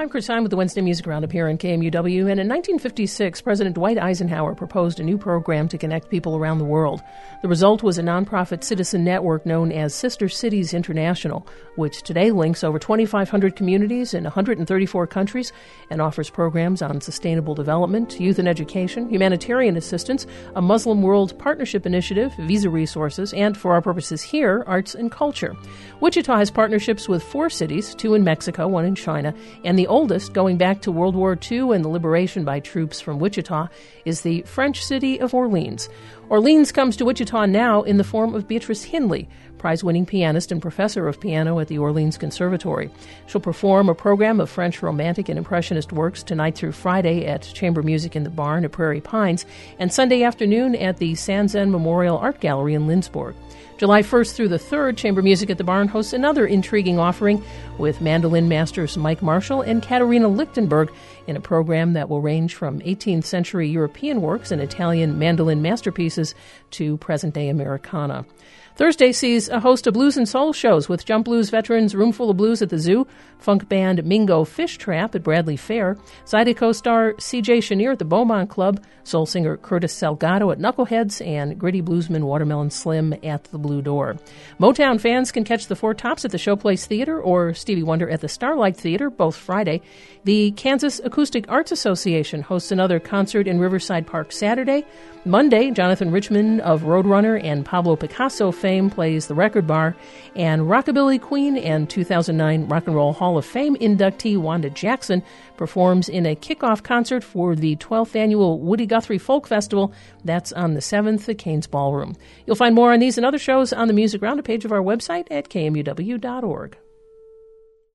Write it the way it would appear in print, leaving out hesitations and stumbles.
I'm Chris Hine with the Wednesday Music Roundup here on KMUW, and in 1956, President Dwight Eisenhower proposed a new program to connect people around the world. The result was a nonprofit citizen network known as Sister Cities International, which today links over 2,500 communities in 134 countries and offers programs on sustainable development, youth and education, humanitarian assistance, a Muslim World Partnership Initiative, visa resources, and, for our purposes here, arts and culture. Wichita has partnerships with 4 cities, 2 in Mexico, 1 in China, and the oldest, going back to World War II and the liberation by troops from Wichita, is the French city of Orleans. Orleans comes to Wichita now in the form of Beatrice Hindley, prize-winning pianist and professor of piano at the Orleans Conservatory. She'll perform a program of French Romantic and Impressionist works tonight through Friday at Chamber Music in the Barn at Prairie Pines and Sunday afternoon at the Sanzen Memorial Art Gallery in Lindsborg. July 1st through the 3rd, Chamber Music at the Barn hosts another intriguing offering with mandolin masters Mike Marshall and Katerina Lichtenberg in a program that will range from 18th century European works and Italian mandolin masterpieces to present-day Americana. Thursday sees a host of blues and soul shows with Jump Blues veterans Roomful of Blues at the Zoo, funk band Mingo Fish Trap at Bradley Fair, Zydeco star C.J. Chenier at the Beaumont Club, soul singer Curtis Salgado at Knuckleheads, and gritty bluesman Watermelon Slim at the Blue Door. Motown fans can catch the Four Tops at the Showplace Theater or Stevie Wonder at the Starlight Theater, both Friday. The Kansas Acoustic Arts Association hosts another concert in Riverside Park Saturday. Monday, Jonathan Richman of Roadrunner and Pablo Picasso fame plays the Record Bar, and Rockabilly Queen and 2009 Rock and Roll Hall of Fame inductee Wanda Jackson performs in a kickoff concert for the 12th annual Woody Guthrie Folk Festival. That's on the 7th at Kane's Ballroom. You'll find more on these and other shows on the Music Roundup page of our website at kmuw.org.